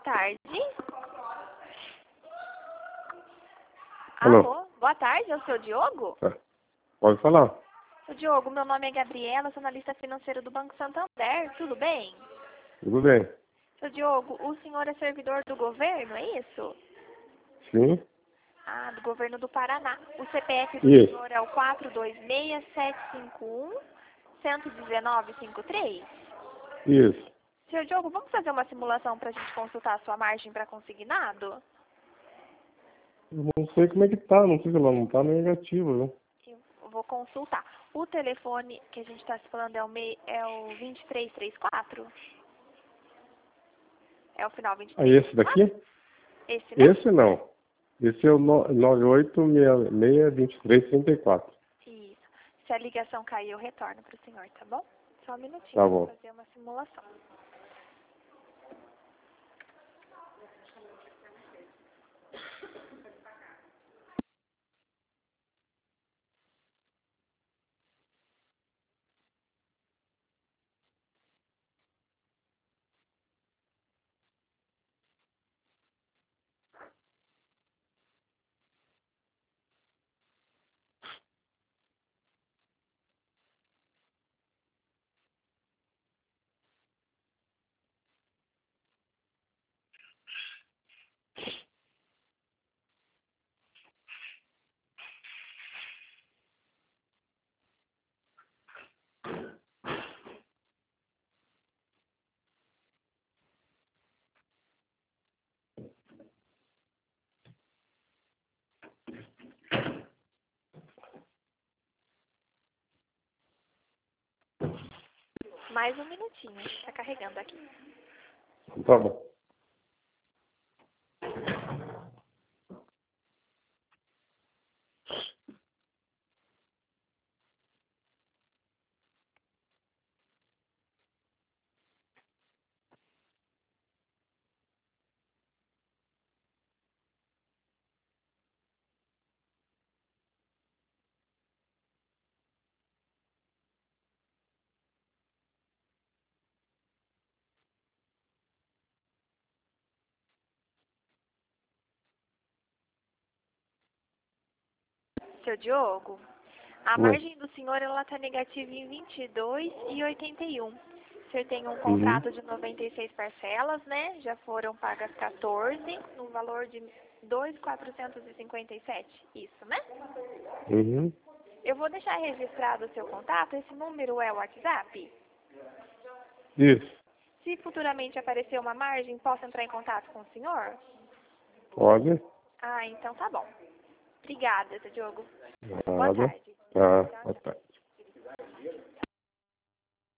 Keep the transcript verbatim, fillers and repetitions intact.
tarde. Alô? Alô, boa tarde, é o seu Diogo? É. Pode falar. Seu Diogo, meu nome é Gabriela, sou analista financeira do Banco Santander, tudo bem? Tudo bem? Seu Diogo, o senhor é servidor do governo, é isso? Sim? Ah, do governo do Paraná. O C P F do Isso. senhor é o quatro dois seis, sete cinco um, um um nove cinco três? Isso. Seu Diogo, vamos fazer uma simulação para a gente consultar a sua margem para consignado? Eu não sei como é que tá, não sei se ela não tá negativa, viu? Eu vou consultar. O telefone que a gente está se falando é o, mei, é o vinte e três trinta e quatro? É o final vinte e Ah, três esse trinta e quatro? daqui? Esse, né? Esse não. Esse é o nove oito seis seis, dois três três quatro. Isso. Se a ligação cair, eu retorno para o senhor, tá bom? Só um minutinho Tá para bom. fazer uma simulação. Mais um minutinho. Está carregando aqui. Tá bom. Seu Diogo, a Oi. margem do senhor ela está negativa em vinte e dois e oitenta e um. O senhor tem um Uhum. contrato de noventa e seis parcelas, né? Já foram pagas quatorze, no valor de dois mil quatrocentos e cinquenta e sete. Isso, né? Uhum. Eu vou deixar registrado o seu contato. Esse número é o WhatsApp? Isso. Se futuramente aparecer uma margem, posso entrar em contato com o senhor? Pode? Ah, então tá bom. Obrigada, seu Diogo. Boa Nada. tarde. Tá. Tchau, Boa tchau. tarde.